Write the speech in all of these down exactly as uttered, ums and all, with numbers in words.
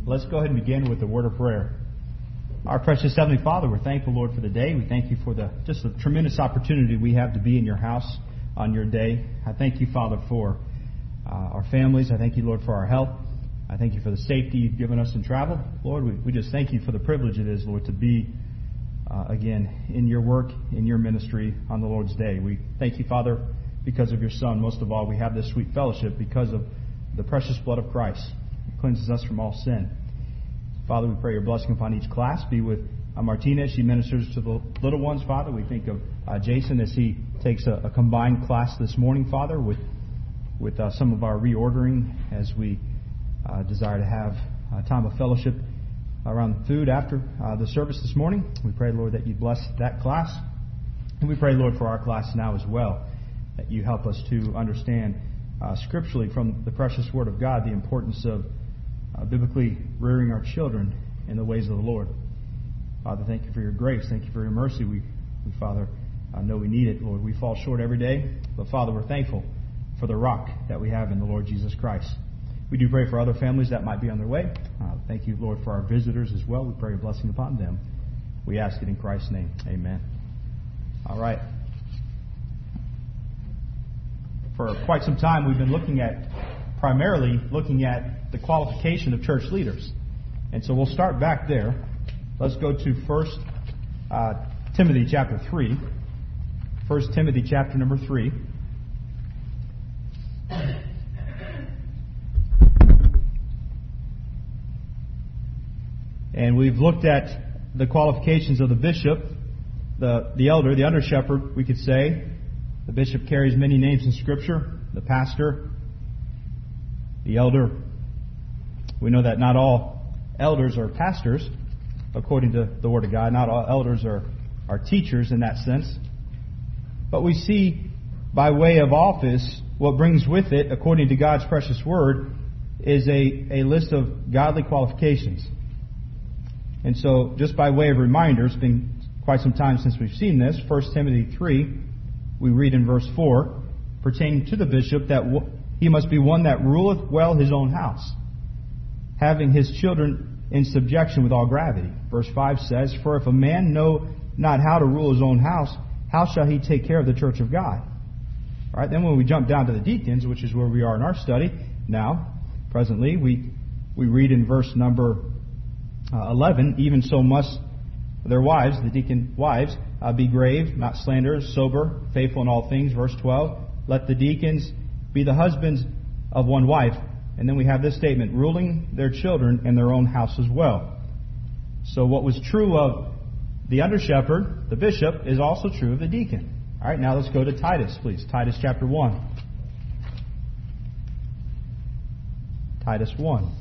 Let's go ahead and begin with the word of prayer. Our precious Heavenly Father, we're thankful, Lord, for the day. We thank you for the just the tremendous opportunity we have to be in your house on your day. I thank you, Father, for uh, our families. I thank you, Lord, for our health. I thank you for the safety you've given us in travel. Lord, we, we just thank you for the privilege it is, Lord, to be, uh, again, in your work, in your ministry on the Lord's day. We thank you, Father, because of your Son. Most of all, we have this sweet fellowship because of the precious blood of Christ. It cleanses us from all sin. Father, we pray your blessing upon each class. Be with uh, Martina as she ministers to the little ones, Father. We think of uh, Jason as he takes a, a combined class this morning, Father, with with uh, some of our reordering as we uh, desire to have a time of fellowship around the food after uh, the service this morning. We pray, Lord, that you bless that class. And we pray, Lord, for our class now as well, that you help us to understand uh, scripturally from the precious Word of God the importance of Uh, biblically rearing our children in the ways of the Lord. Father, thank you for your grace. Thank you for your mercy. We, we Father, uh, know we need it. Lord, we fall short every day. But, Father, we're thankful for the rock that we have in the Lord Jesus Christ. We do pray for other families that might be on their way. Uh, thank you, Lord, for our visitors as well. We pray a blessing upon them. We ask it in Christ's name. Amen. All right. For quite some time, we've been looking at, primarily looking at the qualification of church leaders. And so we'll start back there. Let's go to First uh, Timothy chapter three. First Timothy chapter number three. And we've looked at the qualifications of the bishop, the, the elder, the under shepherd, we could say. The bishop carries many names in Scripture. The pastor, the elder. We know that not all elders are pastors, according to the Word of God. Not all elders are, are teachers in that sense. But we see, by way of office, what brings with it, according to God's precious Word, is a, a list of godly qualifications. And so, just by way of reminder, it's been quite some time since we've seen this. First Timothy three, we read in verse four, pertaining to the bishop, that he must be one that ruleth well his own house, having his children in subjection with all gravity. Verse five says, For if a man know not how to rule his own house, how shall he take care of the church of God? All right, then when we jump down to the deacons, which is where we are in our study now, presently, we we read in verse number uh, eleven, Even so must their wives, the deacon wives, uh, be grave, not slanderers, sober, faithful in all things. Verse twelve, Let the deacons be the husbands of one wife. And then we have this statement, ruling their children and their own house as well. So what was true of the under shepherd, the bishop, is also true of the deacon. All right, now let's go to Titus, please. Titus chapter one. Titus one.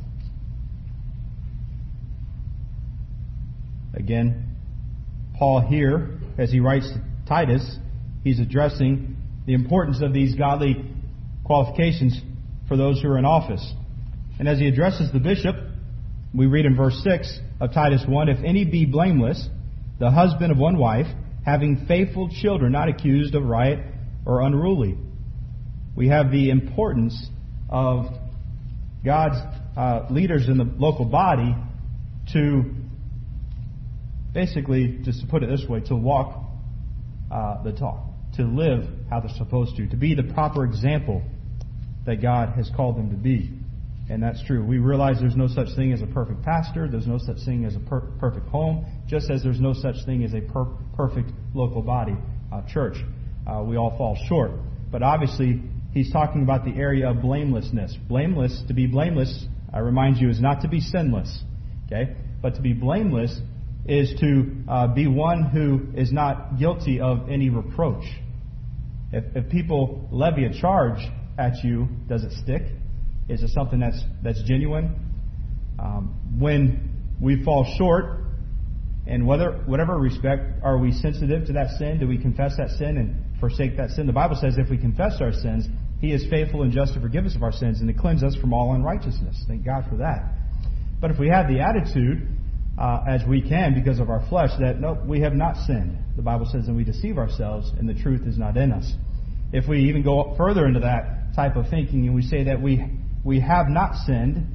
Again, Paul here, as he writes to Titus, he's addressing the importance of these godly qualifications for those who are in office. And as he addresses the bishop, we read in verse six of Titus one, If any be blameless, the husband of one wife, having faithful children, not accused of riot or unruly. We have the importance of God's uh, leaders in the local body to basically, just to put it this way, to walk uh, the talk, to live how they're supposed to, to be the proper example that God has called them to be. And that's true. We realize there's no such thing as a perfect pastor. There's no such thing as a per- perfect home. Just as there's no such thing as a per- perfect local body uh, church. Uh, we all fall short. But obviously, he's talking about the area of blamelessness. Blameless, to be blameless, I remind you, is not to be sinless. Okay? But to be blameless is to uh, be one who is not guilty of any reproach. If, if people levy a charge at you, does it stick? Is it something that's that's genuine? Um, when we fall short, in whether whatever respect, are we sensitive to that sin? Do we confess that sin and forsake that sin? The Bible says if we confess our sins, He is faithful and just to forgive us of our sins and to cleanse us from all unrighteousness. Thank God for that. But if we have the attitude, uh, as we can because of our flesh, that no, we have not sinned, the Bible says, and we deceive ourselves and the truth is not in us. If we even go further into that type of thinking and we say that we we have not sinned,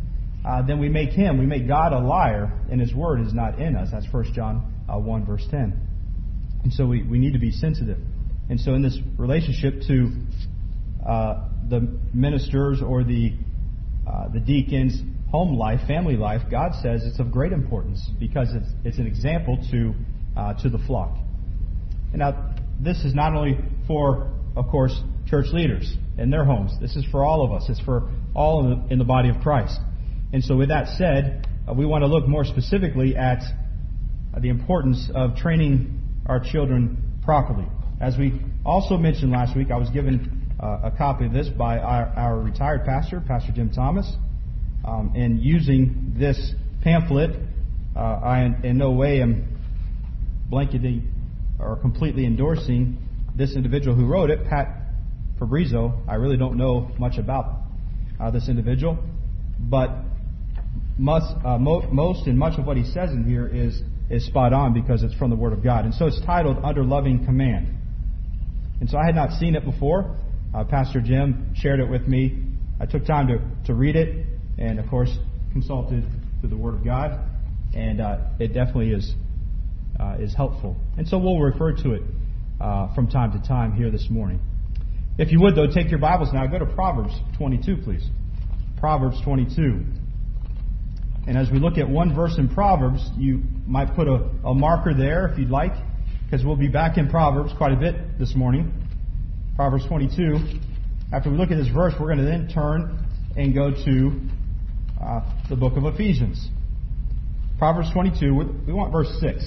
uh, then we make Him, we make God a liar, and His Word is not in us. That's First John uh, one, verse ten. And so we, we need to be sensitive. And so in this relationship to uh, the ministers or the uh, the deacons' home life, family life, God says it's of great importance because it's, it's an example to uh, to the flock. And now, this is not only for, of course, church leaders and their homes. This is for all of us. It's for all in the, in the body of Christ. And so with that said, uh, we want to look more specifically at uh, the importance of training our children properly. As we also mentioned last week, I was given uh, a copy of this by our, our retired pastor, Pastor Jim Thomas. Um, and using this pamphlet, uh, I in, in no way am blanketing or completely endorsing this individual who wrote it, Pat Fabrizio. I really don't know much about uh, this individual, but must, uh, mo- most and much of what he says in here is is spot on because it's from the Word of God. And so it's titled Under Loving Command. And so I had not seen it before. Uh, Pastor Jim shared it with me. I took time to, to read it and, of course, consulted with the Word of God. And uh, it definitely is uh, is helpful. And so we'll refer to it uh, from time to time here this morning. If you would, though, take your Bibles now. Go to Proverbs twenty-two, please. Proverbs twenty-two. And as we look at one verse in Proverbs, you might put a, a marker there if you'd like, because we'll be back in Proverbs quite a bit this morning. Proverbs twenty-two. After we look at this verse, we're going to then turn and go to uh, the book of Ephesians. Proverbs twenty-two, we want verse six.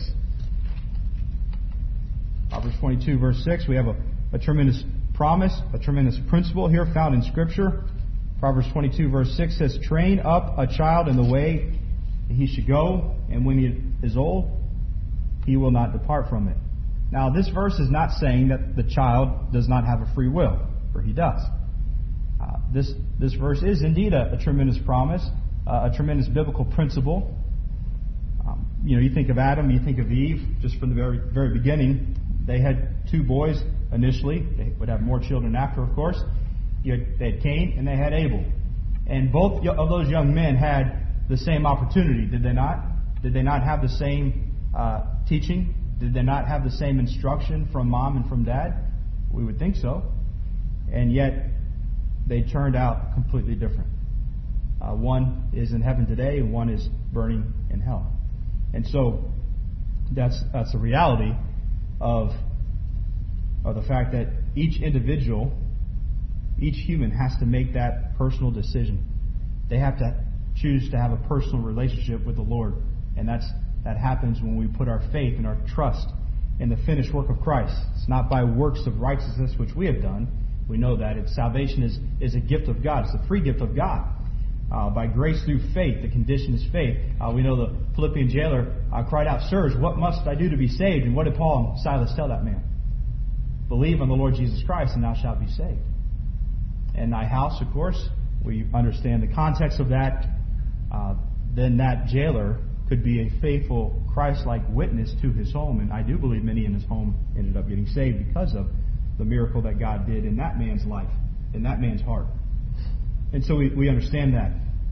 Proverbs twenty-two, verse six, we have a, a tremendous promise, a tremendous principle here found in Scripture. Proverbs twenty-two, verse six says, "Train up a child in the way he should go, and when he is old, he will not depart from it." Now, this verse is not saying that the child does not have a free will, for he does. Uh, this this verse is indeed a, a tremendous promise, uh, a tremendous biblical principle. Um, you know, you think of Adam, you think of Eve, just from the very very beginning. They had two boys initially. They would have more children after, of course. You had, they had Cain and they had Abel. And both of those young men had the same opportunity, did they not? Did they not have the same uh, teaching? Did they not have the same instruction from mom and from dad? We would think so. And yet, they turned out completely different. Uh, one is in heaven today, and one is burning in hell. And so, that's that's a reality of, of the fact that each individual, each human has to make that personal decision. They have to choose to have a personal relationship with the Lord. And that's that happens when we put our faith and our trust in the finished work of Christ. It's not by works of righteousness which we have done. We know that. It's, salvation is, is a gift of God. It's a free gift of God. Uh, by grace through faith. The condition is faith. Uh, we know the Philippian jailer uh, cried out, "Sirs, what must I do to be saved?" And what did Paul and Silas tell that man? "Believe on the Lord Jesus Christ and thou shalt be saved." And thy house, of course, we understand the context of that. Uh, then that jailer could be a faithful, Christ-like witness to his home. And I do believe many in his home ended up getting saved because of the miracle that God did in that man's life, in that man's heart. And so we, we understand that.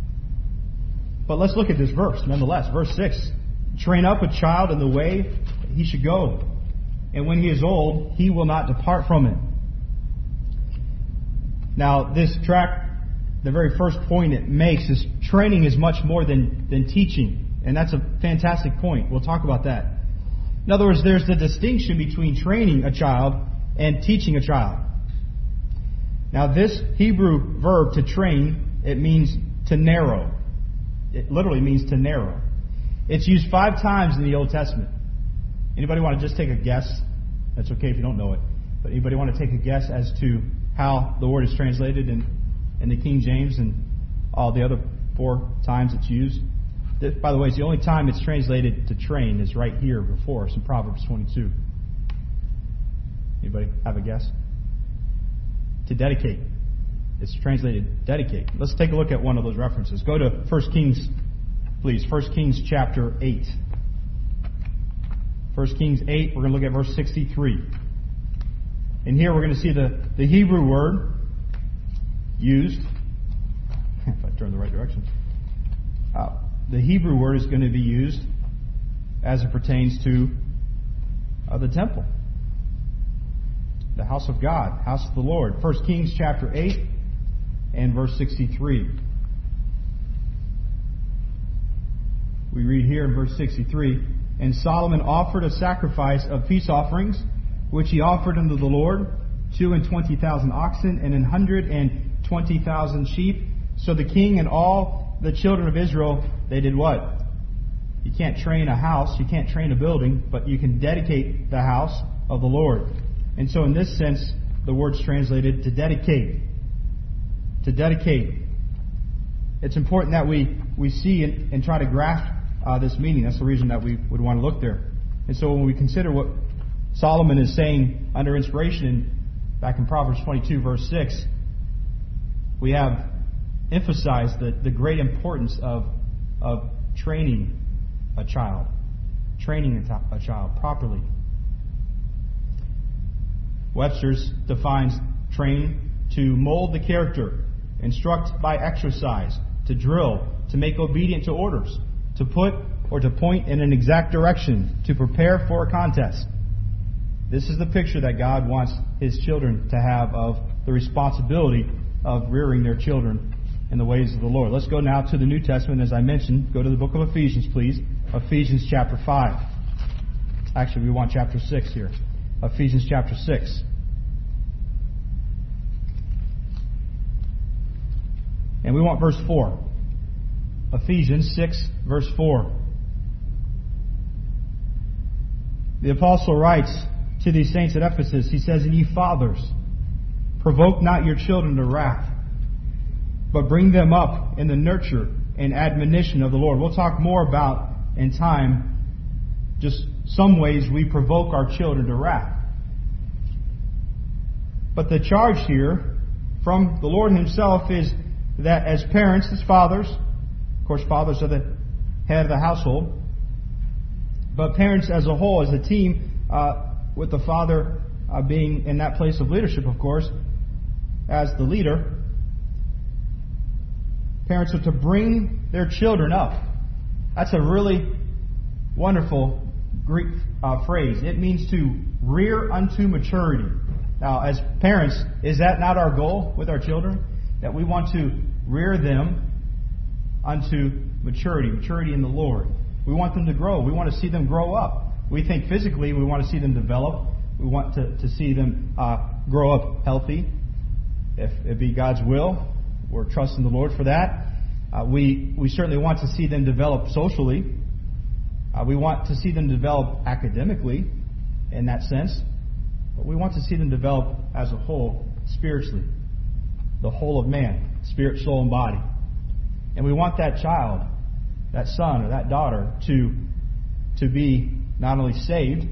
But let's look at this verse nonetheless. Verse six. "Train up a child in the way he should go, and when he is old, he will not depart from it." Now, this tract, the very first point it makes is training is much more than, than teaching. And that's a fantastic point. We'll talk about that. In other words, there's the distinction between training a child and teaching a child. Now, this Hebrew verb to train, it means to narrow. It literally means to narrow. It's used five times in the Old Testament. Anybody want to just take a guess? That's okay if you don't know it. But anybody want to take a guess as to how the word is translated in, in the King James and all the other four times it's used? This, by the way, it's the only time it's translated to train is right here before us in Proverbs twenty-two. Anybody have a guess? To dedicate. It's translated dedicate. Let's take a look at one of those references. Go to First Kings, please. First Kings chapter eight. First Kings eight, we're going to look at verse sixty-three. And here we're going to see the, the Hebrew word used. If I turn the right direction. Uh, the Hebrew word is going to be used as it pertains to uh, the temple, the house of God, house of the Lord. First Kings chapter eight and verse sixty-three. We read here in verse sixty-three, "And Solomon offered a sacrifice of peace offerings, which he offered unto the Lord, two and twenty thousand oxen, and an hundred and twenty thousand sheep. So the king and all the children of Israel," they did what? You can't train a house, you can't train a building, but you can dedicate the house of the Lord. And so in this sense, the word's translated to dedicate. To dedicate. It's important that we, we see and, and try to grasp uh, this meaning. That's the reason that we would want to look there. And so when we consider what Solomon is saying under inspiration in, back in Proverbs twenty-two verse six, we have emphasized the, the great importance of, of training a child. Training a, to- a child properly. Webster's defines train to mold the character, instruct by exercise, to drill, to make obedient to orders, to put or to point in an exact direction, to prepare for a contest. This is the picture that God wants His children to have of the responsibility of rearing their children in the ways of the Lord. Let's go now to the New Testament. As I mentioned, go to the book of Ephesians, please. Ephesians chapter five. Actually, we want chapter six here. Ephesians chapter six. And we want verse four. Ephesians six, verse four. The apostle writes to these saints at Ephesus, he says, "And ye fathers, provoke not your children to wrath, but bring them up in the nurture and admonition of the Lord." We'll talk more about in time just some ways we provoke our children to wrath. But the charge here from the Lord Himself is that as parents, as fathers, of course fathers are the head of the household, but parents as a whole, as a team, uh, with the father uh, being in that place of leadership, of course, as the leader, parents are to bring their children up. That's a really wonderful Greek uh, phrase. It means to rear unto maturity. Now, as parents, is that not our goal with our children? That we want to rear them unto maturity, maturity in the Lord. We want them to grow. We want to see them grow up. We think physically we want to see them develop. We want to, to see them uh, grow up healthy. If it be God's will, we're trusting the Lord for that. Uh, we, we certainly want to see them develop socially. Uh, we want to see them develop academically in that sense. But we want to see them develop as a whole spiritually. The whole of man, spirit, soul, and body. And we want that child, that son or that daughter, to, to be not only saved,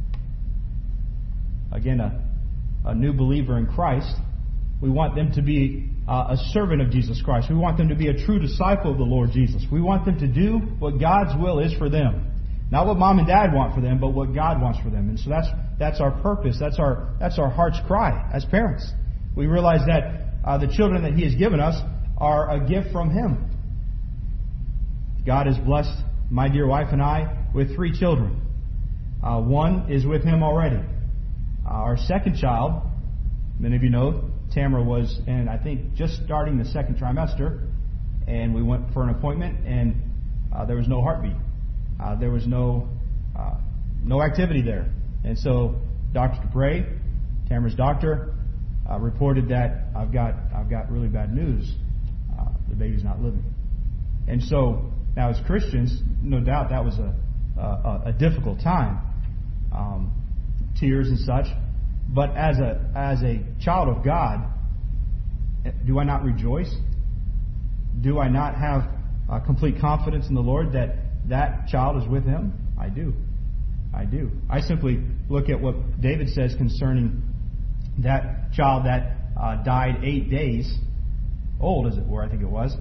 again, a, a new believer in Christ. We want them to be uh, a servant of Jesus Christ. We want them to be a true disciple of the Lord Jesus. We want them to do what God's will is for them. Not what mom and dad want for them, but what God wants for them. And so that's that's our purpose. That's our that's our heart's cry as parents. We realize that uh, the children that He has given us are a gift from Him. God has blessed my dear wife and I with three children. Uh, one is with Him already. Uh, our second child, many of you know, Tamara was, and I think just starting the second trimester, and we went for an appointment, and uh, there was no heartbeat. Uh, there was no uh, no activity there. And so Doctor Dupre, Tamara's doctor, uh, reported that I've got I've got really bad news. Uh, the baby's not living. And so now as Christians, no doubt that was a a, a difficult time, um, tears and such. But as a as a child of God, do I not rejoice? Do I not have uh, complete confidence in the Lord that that child is with Him? I do. I do. I simply look at what David says concerning that child that uh, died eight days old, as it were, I think it was.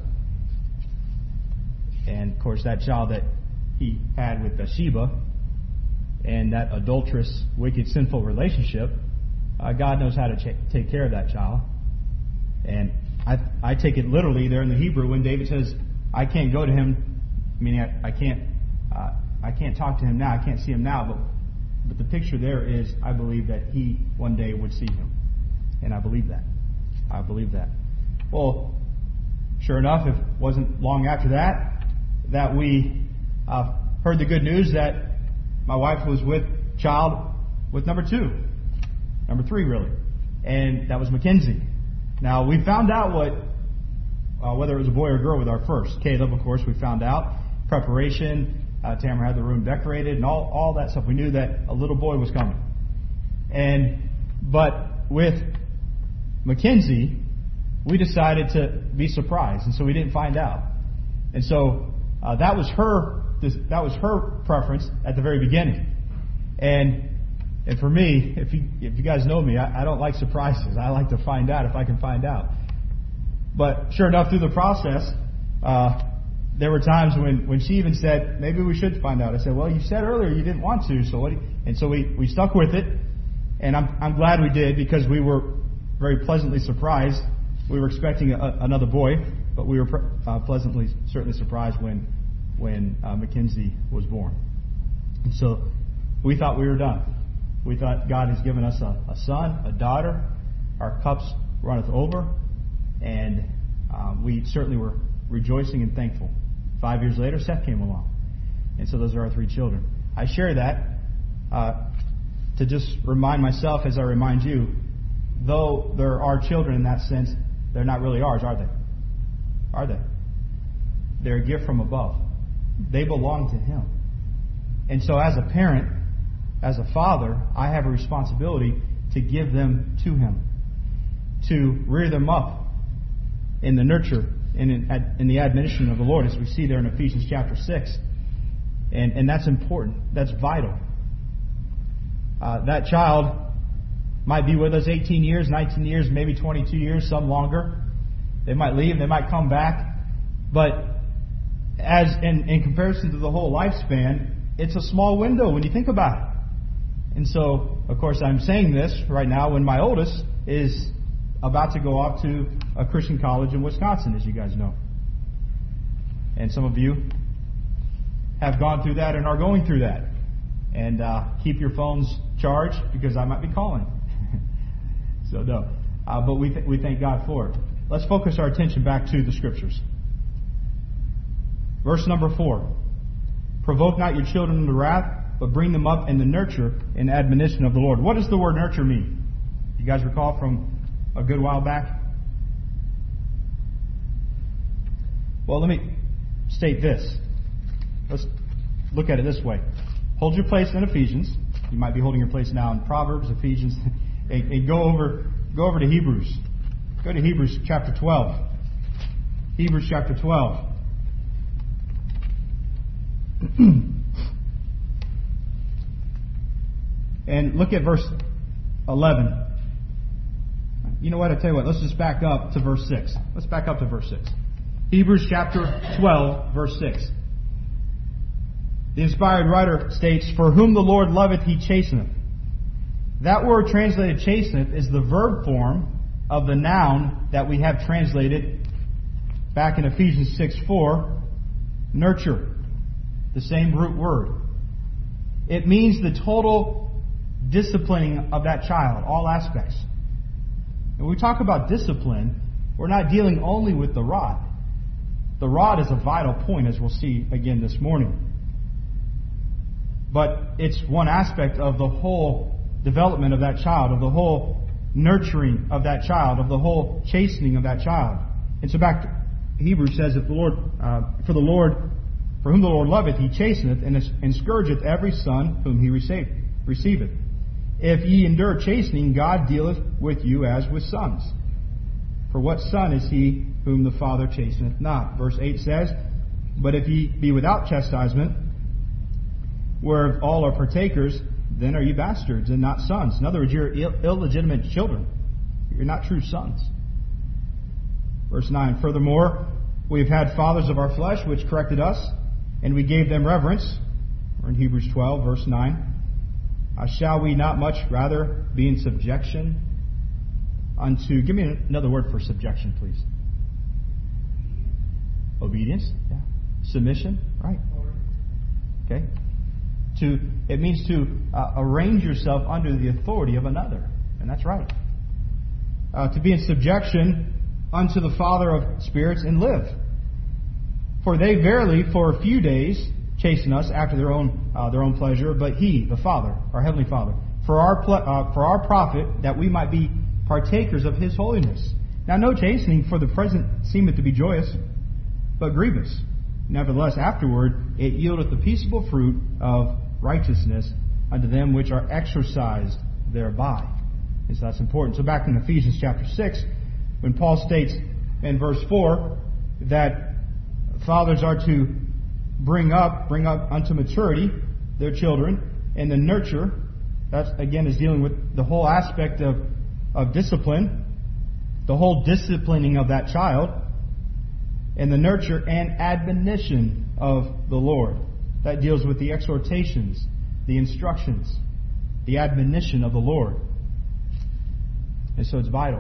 And, of course, that child that he had with Bathsheba and that adulterous, wicked, sinful relationship, uh, God knows how to ch- take care of that child. And I, I take it literally there in the Hebrew when David says, I can't go to him meaning I, I can't uh, I can't talk to him now. I can't see him now, but but the picture there is I believe that he one day would see him, and I believe that. I believe that. Well, sure enough, it wasn't long after that that we uh, heard the good news that my wife was with child with number two, number three really, and that was Mackenzie. Now we found out what uh, whether it was a boy or a girl with our first. Caleb, of course, we found out preparation. Uh, Tamara had the room decorated and all all that stuff. We knew that a little boy was coming, and but with Mackenzie, we decided to be surprised, and so we didn't find out. And so uh, that was her that was her preference at the very beginning. And and for me, if you if you guys know me, I, I don't like surprises. I like to find out if I can find out. But sure enough, through the process, uh, there were times when, when she even said, maybe we should find out. I said, well, you said earlier you didn't want to, so what? Do you? And so we, we stuck with it, and I'm I'm glad we did because we were very pleasantly surprised. We were expecting a, another boy, but we were uh, pleasantly certainly surprised when when uh, Mackenzie was born. And so we thought we were done. We thought God has given us a, a son, a daughter. Our cups runneth over, and uh, we certainly were rejoicing and thankful. Five years later, Seth came along, and so those are our three children. I share that uh, to just remind myself, as I remind you, though there are children in that sense, they're not really ours, are they? Are they? They're a gift from above. They belong to Him. And so as a parent, as a father, I have a responsibility to give them to Him, to rear them up in the nurture and in, in the admonition of the Lord, as we see there in Ephesians chapter six. And, and that's important. That's vital. Uh, that child might be with us eighteen years, nineteen years, maybe twenty-two years, some longer. They might leave, they might come back. But as in, in comparison to the whole lifespan, it's a small window when you think about it. And so, of course, I'm saying this right now when my oldest is about to go off to a Christian college in Wisconsin, as you guys know. And some of you have gone through that and are going through that. And uh, keep your phones charged because I might be calling. So no. Uh, but we, th- we thank God for it. Let's focus our attention back to the Scriptures. Verse number four. Provoke not your children to wrath, but bring them up in the nurture and admonition of the Lord. What does the word nurture mean? You guys recall from a good while back? Well, let me state this. Let's look at it this way. Hold your place in Ephesians. You might be holding your place now in Proverbs, Ephesians, and, and go over go over to Hebrews. Go to Hebrews chapter twelve. Hebrews chapter twelve. And look at verse eleven. You know what? I tell you what. Let's just back up to verse six. Let's back up to verse six. Hebrews chapter twelve, verse six. The inspired writer states, "For whom the Lord loveth, He chasteneth." That word translated chasteneth is the verb form of the noun that we have translated back in Ephesians six four, nurture. The same root word. It means the total disciplining of that child, all aspects. And when we talk about discipline, we're not dealing only with the rod. The rod is a vital point, as we'll see again this morning. But it's one aspect of the whole development of that child, of the whole nurturing of that child, of the whole chastening of that child. And so back to Hebrews says that the Lord, uh, for the Lord, for whom the Lord loveth, He chasteneth, and, and scourgeth every son whom He receiveth. receiveth. If ye endure chastening, God dealeth with you as with sons. For what son is he whom the Father chasteneth not? Verse eight says, But if ye be without chastisement, whereof all are partakers, then are ye bastards and not sons. In other words, you're Ill- illegitimate children. You're not true sons. Verse nine, Furthermore, we have had fathers of our flesh which corrected us, and we gave them reverence. We're in Hebrews twelve, verse nine. Uh, shall we not much rather be in subjection unto... Give me another word for subjection, please. Obedience. Yeah. Submission, right? Okay. To it means to uh, arrange yourself under the authority of another, and that's right. Uh, to be in subjection unto the Father of spirits and live. For they verily for a few days chasten us after their own uh, their own pleasure, but He, the Father, our heavenly Father, for our ple- uh, for our profit, that we might be partakers of His holiness. Now, no chastening for the present seemeth to be joyous, but grievous. Nevertheless, afterward it yieldeth the peaceable fruit of righteousness unto them which are exercised thereby. And so that's important. So back in Ephesians chapter six, when Paul states in verse four that fathers are to bring up, bring up unto maturity their children, and the nurture, that again is dealing with the whole aspect of, of discipline, the whole disciplining of that child, and the nurture and admonition of the Lord. That deals with the exhortations, the instructions, the admonition of the Lord. And so it's vital.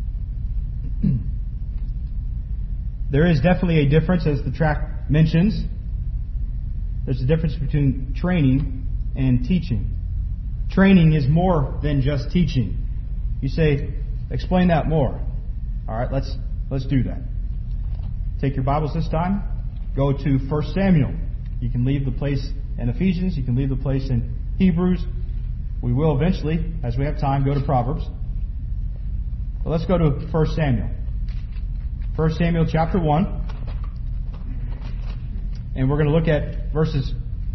There is definitely a difference, as the tract mentions. There's a difference between training and teaching. Training is more than just teaching. You say, explain that more. All right, let's let's do that. Take your Bibles this time. Go to First Samuel. You can leave the place in Ephesians. You can leave the place in Hebrews. We will eventually, as we have time, go to Proverbs. But let's go to First Samuel. First Samuel chapter one. And we're going to look at verses...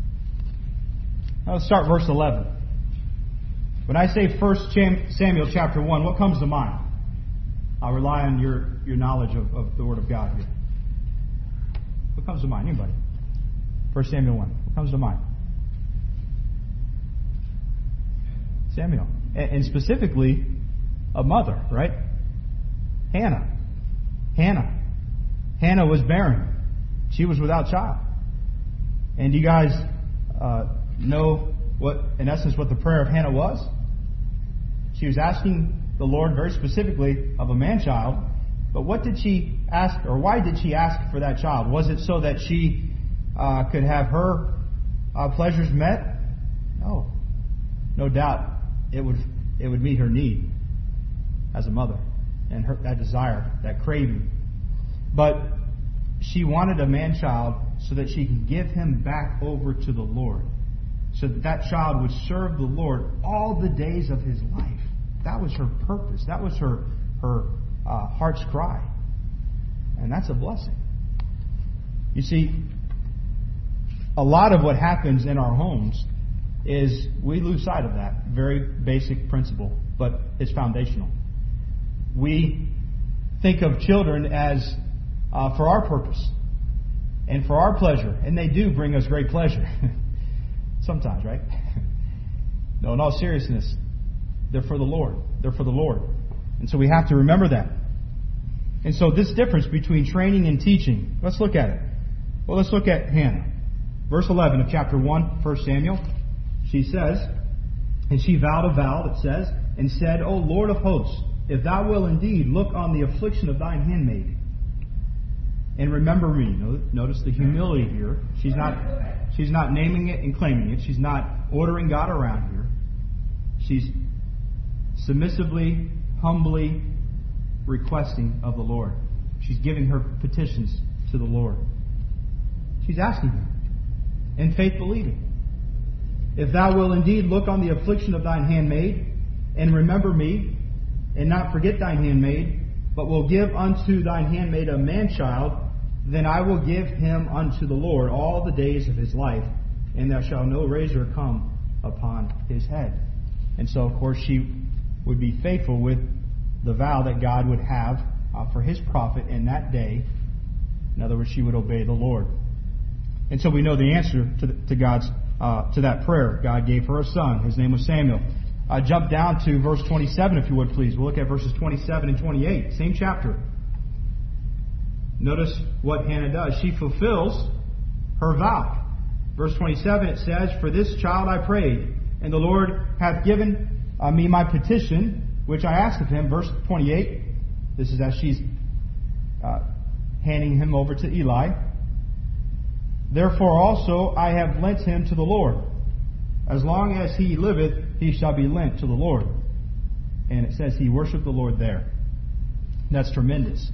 Let's start verse eleven. When I say First Samuel chapter one, what comes to mind? I'll rely on your, your knowledge of, of the Word of God here. What comes to mind? Anybody? First Samuel one. What comes to mind? Samuel. And, and specifically, a mother, right? Hannah. Hannah. Hannah was barren. She was without child. And do you guys uh, know what, in essence, what the prayer of Hannah was? She was asking the Lord very specifically of a man-child. But what did she ask, or why did she ask for that child? Was it so that she uh, could have her uh, pleasures met? No. No doubt it would it would meet her need as a mother, and her, that desire, that craving. But she wanted a man-child so that she could give him back over to the Lord, so that that child would serve the Lord all the days of his life. That was her purpose. That was her her uh, heart's cry. And that's a blessing. You see, a lot of what happens in our homes is we lose sight of that very basic principle, but it's foundational. We think of children as uh, for our purpose and for our pleasure, and they do bring us great pleasure. Sometimes, right? No, in all seriousness, they're for the Lord. They're for the Lord. And so we have to remember that. And so this difference between training and teaching, let's look at it. Well, let's look at Hannah. Verse eleven of chapter one, First Samuel. She says, and she vowed a vow, it says, and said, O Lord of hosts, if thou wilt indeed look on the affliction of thine handmaid, and remember me. Notice the humility here. She's not, she's not naming it and claiming it. She's not ordering God around here. She's submissively, humbly requesting of the Lord. She's giving her petitions to the Lord. She's asking Him, in faith believing. If thou wilt indeed look on the affliction of thine handmaid, and remember me, and not forget thine handmaid, but will give unto thine handmaid a man-child, then I will give him unto the Lord all the days of his life, and there shall no razor come upon his head. And so, of course, she would be faithful with the vow that God would have uh, for His prophet in that day. In other words, she would obey the Lord. And so we know the answer to, the, to God's uh, to that prayer. God gave her a son. His name was Samuel. Uh, jump down to verse twenty-seven, if you would, please. We'll look at verses twenty-seven and twenty-eight. Same chapter. Notice what Hannah does. She fulfills her vow. Verse twenty-seven, it says, For this child I prayed, and the Lord hath given uh, me my petition, which I asked of Him. Verse twenty-eight, this is as she's uh, handing him over to Eli. Therefore also I have lent him to the Lord. As long as he liveth, he shall be lent to the Lord. And it says he worshiped the Lord there. That's tremendous.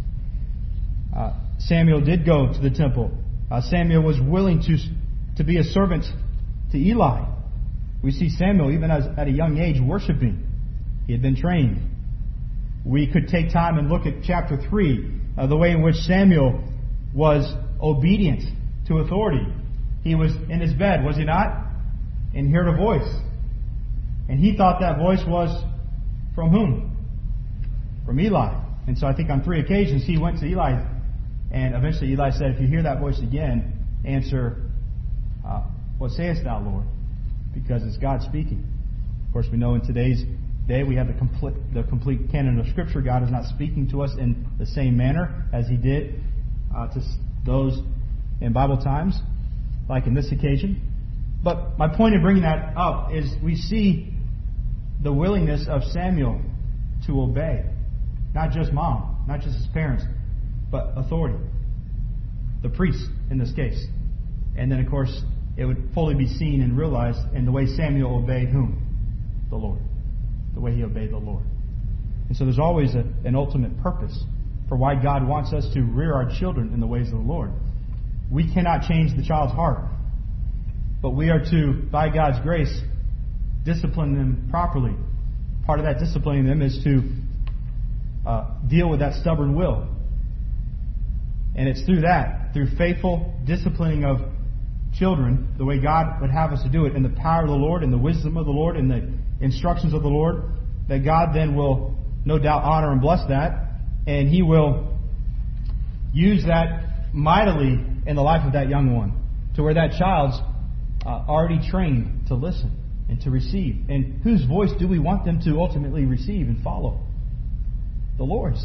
Uh, Samuel did go to the temple. Uh, Samuel was willing to, to be a servant to Eli. We see Samuel, even as, at a young age, worshiping. He had been trained. We could take time and look at chapter three, uh, the way in which Samuel was obedient to authority. He was in his bed, was he not? And heard a voice. And he thought that voice was from whom? From Eli. And so I think on three occasions he went to Eli, and eventually Eli said, if you hear that voice again, answer, uh, what sayest thou, Lord? Because it's God speaking. Of course, we know in today's day we have the complete, the complete canon of Scripture. God is not speaking to us in the same manner as He did uh, to those in Bible times, like in this occasion. But my point in bringing that up is we see the willingness of Samuel to obey. Not just mom, not just his parents, but authority. The priest in this case. And then, of course, it would fully be seen and realized in the way Samuel obeyed whom? The Lord. The way he obeyed the Lord. And so there's always a, an ultimate purpose for why God wants us to rear our children in the ways of the Lord. We cannot change the child's heart. But we are to, by God's grace, discipline them properly. Part of that disciplining them is to uh, deal with that stubborn will. And it's through that, through faithful disciplining of children, the way God would have us to do it, in the power of the Lord, in the wisdom of the Lord, in the instructions of the Lord, that God then will no doubt honor and bless that, and He will use that mightily in the life of that young one, to where that child's uh, already trained to listen and to receive. And whose voice do we want them to ultimately receive and follow? The Lord's.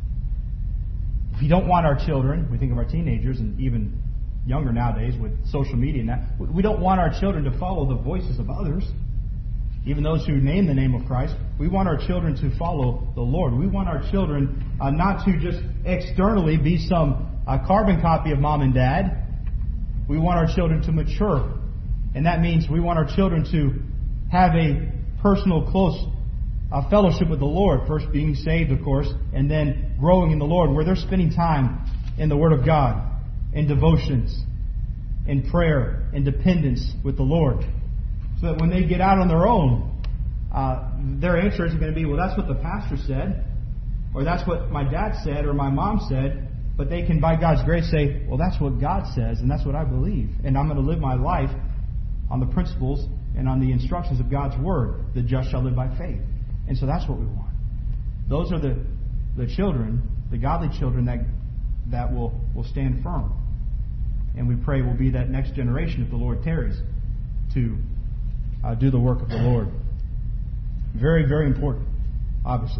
If we don't want our children, we think of our teenagers and even younger nowadays with social media and that, we don't want our children to follow the voices of others, even those who name the name of Christ. We want our children to follow the Lord. We want our children uh, not to just externally be some uh, carbon copy of mom and dad. We want our children to mature. And that means we want our children to have a personal, close uh, fellowship with the Lord. First being saved, of course, and then growing in the Lord, where they're spending time in the Word of God, in devotions, in prayer, in dependence with the Lord. So that when they get out on their own, uh, their answer isn't going to be, well, that's what the pastor said, or that's what my dad said, or my mom said. But they can, by God's grace, say, well, that's what God says, and that's what I believe. And I'm going to live my life on the principles and on the instructions of God's Word. The just shall live by faith. And so that's what we want. Those are the, the children, the godly children that that will, will stand firm. And we pray will be that next generation, if the Lord tarries, to uh, do the work of the Lord. Very, very important, obviously.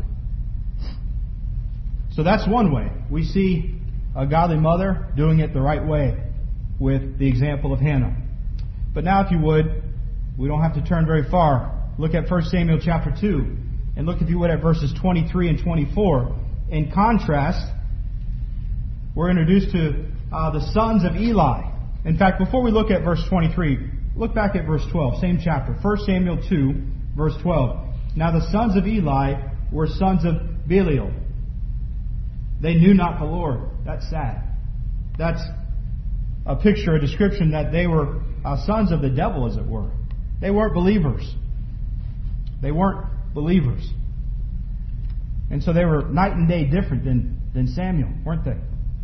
So that's one way. We see a godly mother doing it the right way with the example of Hannah. But now, if you would, we don't have to turn very far. Look at First Samuel chapter two. And look, if you would, at verses twenty-three and twenty-four. In contrast, we're introduced to uh, the sons of Eli. In fact, before we look at verse twenty-three, look back at verse twelve, same chapter. First Samuel two, verse twelve. Now the sons of Eli were sons of Belial. They knew not the Lord. That's sad. That's a picture, a description that they were uh, sons of the devil, as it were. They weren't believers. They weren't believers. And so they were night and day different than, than Samuel, weren't they?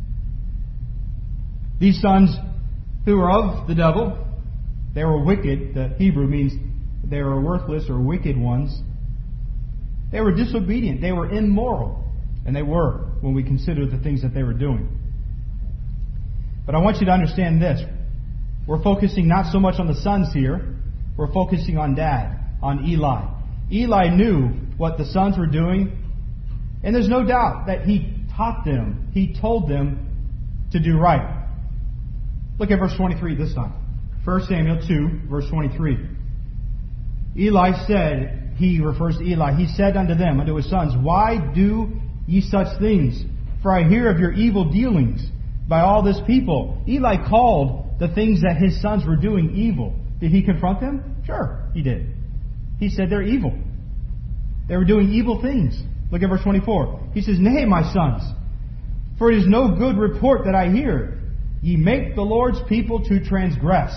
These sons who were of the devil, they were wicked. The Hebrew means they were worthless or wicked ones. They were disobedient. They were immoral. And they were, when we consider the things that they were doing. But I want you to understand this. We're focusing not so much on the sons here. We're focusing on Dad, on Eli. Eli knew what the sons were doing. And there's no doubt that he taught them. He told them to do right. Look at verse twenty-three this time. First Samuel two, verse twenty-three. Eli said, he refers to Eli, he said unto them, unto his sons, why do ye such things? For I hear of your evil dealings by all this people. Eli called the things that his sons were doing evil. Did he confront them? Sure, he did. He said they're evil. They were doing evil things. Look at verse twenty-four. He says, Nay, my sons, for it is no good report that I hear. Ye make the Lord's people to transgress.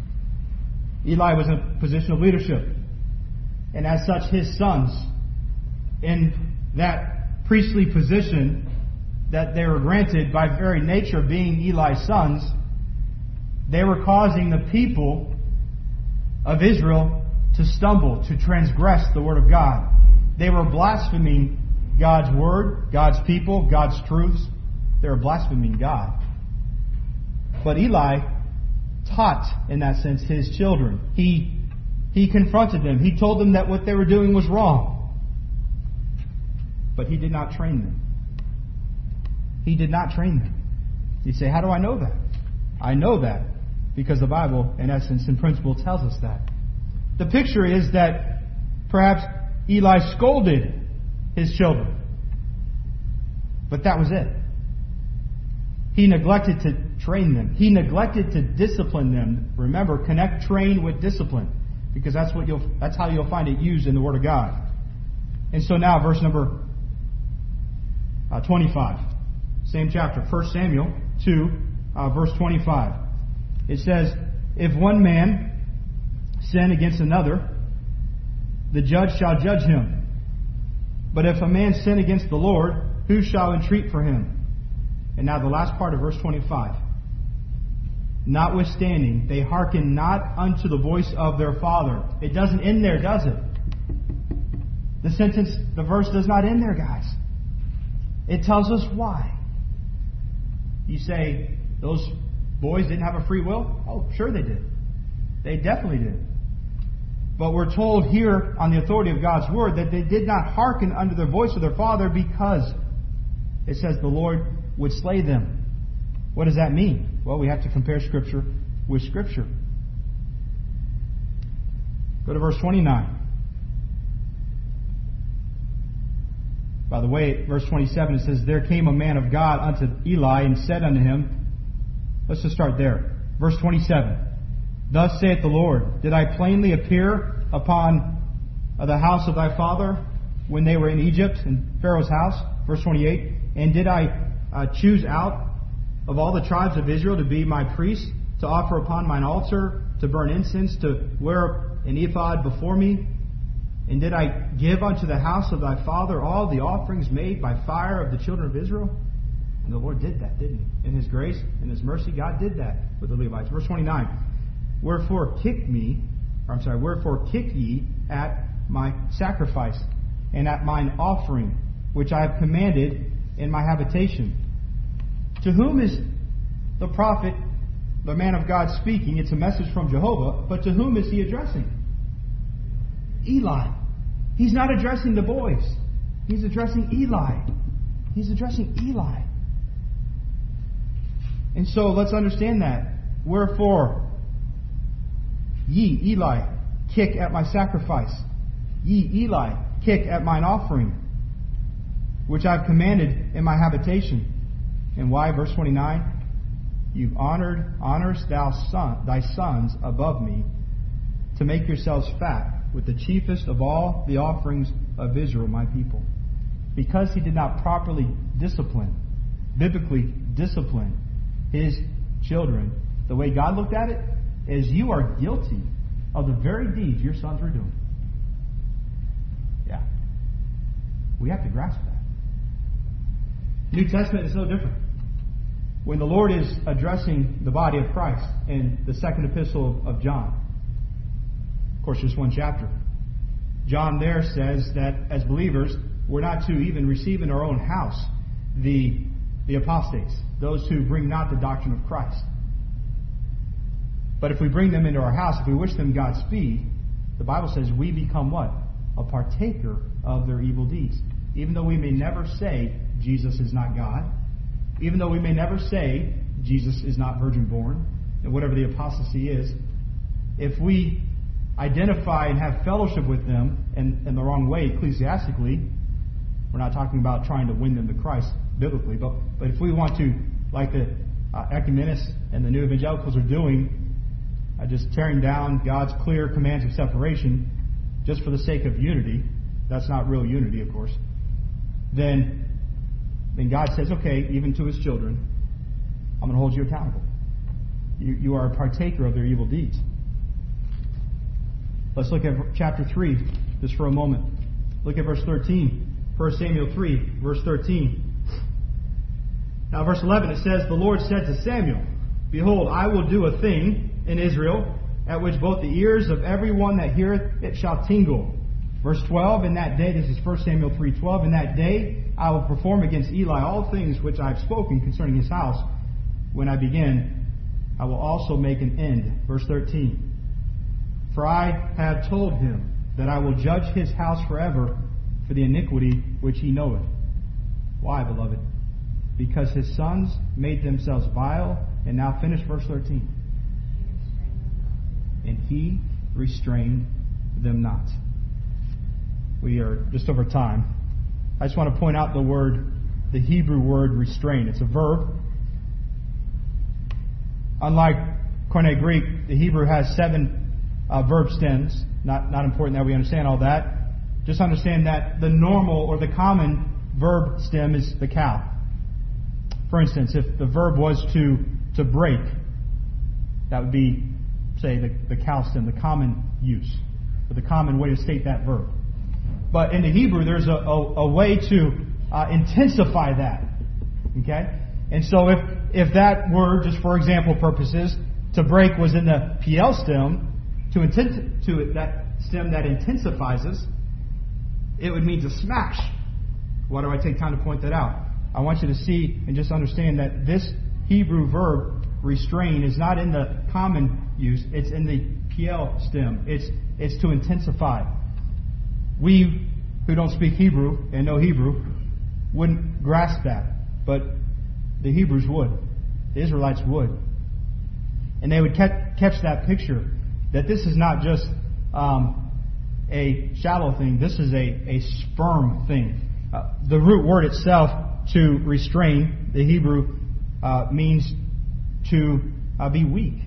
Eli was in a position of leadership. And as such, his sons, in that priestly position that they were granted by very nature of being Eli's sons, they were causing the people of Israel to stumble, to transgress the Word of God. They were blaspheming God's Word, God's people, God's truths. They were blaspheming God. But Eli taught, in that sense, his children. He, he confronted them. He told them that what they were doing was wrong. But he did not train them. He did not train them. You say, how do I know that? I know that because the Bible, in essence, in principle, tells us that. The picture is that perhaps Eli scolded his children. But that was it. He neglected to train them. He neglected to discipline them. Remember, connect train with discipline, because that's what you'll that's how you'll find it used in the Word of God. And so now, verse number uh, twenty-five, same chapter, First Samuel two, uh, verse twenty-five. It says, "If one man sin against another, the judge shall judge him. But if a man sin against the Lord, who shall entreat for him?" And now the last part of verse twenty-five. "Notwithstanding, they hearken not unto the voice of their father." It doesn't end there, does it? The sentence, the verse does not end there, guys. It tells us why. You say, those boys didn't have a free will? Oh, sure they did. They definitely did. But we're told here on the authority of God's Word that they did not hearken unto the voice of their father because it says the Lord would slay them. What does that mean? Well, we have to compare Scripture with Scripture. Go to verse twenty-nine. By the way, verse twenty-seven, it says, "There came a man of God unto Eli and said unto him," let's just start there. Verse twenty-seven. "Thus saith the Lord, did I plainly appear upon the house of thy father when they were in Egypt, in Pharaoh's house?" Verse twenty-eight. "And did I uh, choose out of all the tribes of Israel to be my priest, to offer upon mine altar, to burn incense, to wear an ephod before me? And did I give unto the house of thy father all the offerings made by fire of the children of Israel?" And the Lord did that, didn't He? In His grace, in His mercy, God did that with the Levites. Verse twenty-nine. "Wherefore kick me, or I'm sorry, wherefore kick ye at my sacrifice, and at mine offering, which I have commanded in my habitation." To whom is the prophet, the man of God, speaking? It's a message from Jehovah, but to whom is he addressing? Eli. He's not addressing the boys. He's addressing Eli. He's addressing Eli. And so let's understand that. "Wherefore ye, Eli, kick at my sacrifice. Ye, Eli, kick at mine offering, which I have commanded in my habitation." And why? Verse twenty-nine. "You've honored, honorest thou son, thy sons above me, to make yourselves fat with the chiefest of all the offerings of Israel, my people." Because he did not properly discipline, biblically discipline his children, the way God looked at it is, you are guilty of the very deeds your sons were doing. Yeah. We have to grasp that. New Testament is no different. When the Lord is addressing the body of Christ in the second epistle of John, of course, just one chapter, John there says that as believers, we're not to even receive in our own house the, the apostates, those who bring not the doctrine of Christ. But if we bring them into our house, if we wish them Godspeed, the Bible says we become what? A partaker of their evil deeds. Even though we may never say Jesus is not God, even though we may never say Jesus is not virgin born, and whatever the apostasy is, if we identify and have fellowship with them in, in the wrong way ecclesiastically, we're not talking about trying to win them to Christ biblically, but, but if we want to, like the uh, ecumenists and the new evangelicals are doing, uh, just tearing down God's clear commands of separation just for the sake of unity, that's not real unity, of course, then, then God says, okay, even to His children, I'm going to hold you accountable. You, you are a partaker of their evil deeds. Let's look at chapter three just for a moment. Look at verse thirteen. First Samuel three, verse thirteen. Now verse eleven, it says, the Lord said to Samuel, behold, I will do a thing in Israel, at which both the ears of every one that heareth it shall tingle. Verse twelve, in that day, this is First Samuel three twelve, in that day I will perform against Eli all things which I have spoken concerning his house. When I begin, I will also make an end. Verse thirteen. For I have told him that I will judge his house forever for the iniquity which he knoweth. Why, beloved? Because his sons made themselves vile. And now finish verse thirteen. And he restrained them not. We are just over time. I just want to point out the word, the Hebrew word restrain. It's a verb. Unlike Koine Greek, the Hebrew has seven uh, verb stems. Not, not important that we understand all that. Just understand that the normal or the common verb stem is the cow. For instance, if the verb was to, to break, that would be, say, the, the cow stem, the common use, or the common way to state that verb. But in the Hebrew, there's a, a, a way to uh, intensify that. Okay? And so if, if that word, just for example purposes, to break was in the P L stem, to, inten- to that stem that intensifies us, it would mean to smash. Why do I take time to point that out? I want you to see and just understand that this Hebrew verb, restrain, is not in the common use. It's in the P L stem. It's, it's to intensify. We who don't speak Hebrew and know Hebrew wouldn't grasp that. But the Hebrews would. The Israelites would. And they would catch, catch that picture that this is not just um, a shallow thing. This is a, a firm thing. Uh, the root word itself, to restrain, the Hebrew, uh, means to uh, be weak.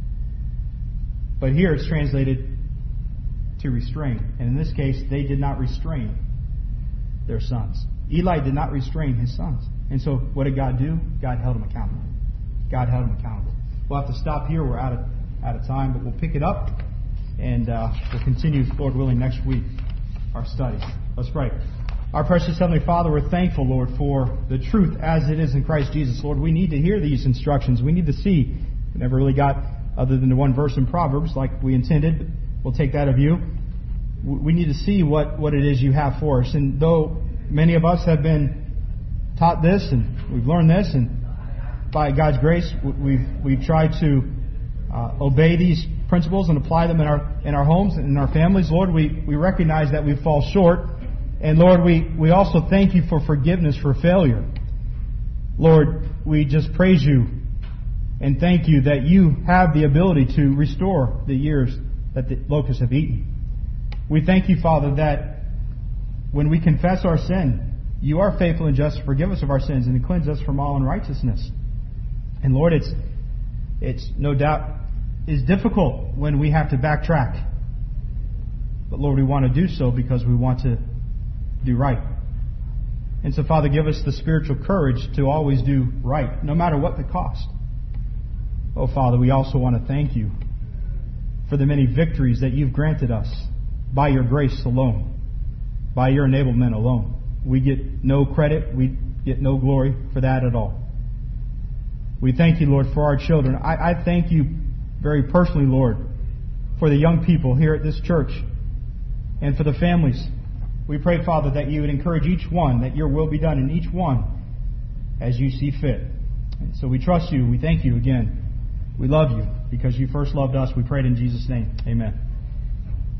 But here it's translated to restrain. And in this case, they did not restrain their sons. Eli did not restrain his sons. And so what did God do? God held him accountable. God held him accountable. We'll have to stop here. We're out of, out of time, but we'll pick it up. And uh, we'll continue, Lord willing, next week, our study. Let's pray. Our precious Heavenly Father, we're thankful, Lord, for the truth as it is in Christ Jesus. Lord, we need to hear these instructions. We need to see. We never really got other than the one verse in Proverbs like we intended, but we'll take that of you. We need to see what, what it is you have for us. And though many of us have been taught this and we've learned this, and by God's grace, we've, we've tried to uh, obey these principles and apply them in our in our homes and in our families, Lord, we, we recognize that we fall short. And Lord, we, we also thank you for forgiveness for failure. Lord, we just praise you and thank you that you have the ability to restore the years that the locusts have eaten. We thank you, Father, that when we confess our sin, you are faithful and just to forgive us of our sins and to cleanse us from all unrighteousness. And Lord, it's it's no doubt is difficult when we have to backtrack. But Lord, we want to do so because we want to do right. And so, Father, give us the spiritual courage to always do right, no matter what the cost. Oh, Father, we also want to thank you for the many victories that you've granted us by your grace alone, by your enablement alone. We get no credit, we get no glory for that at all. We thank you, Lord, for our children. I, I thank you very personally, Lord, for the young people here at this church and for the families. We pray, Father, that you would encourage each one, that your will be done in each one as you see fit. And so we trust you. We thank you again. We love you because you first loved us. We pray it in Jesus' name. Amen.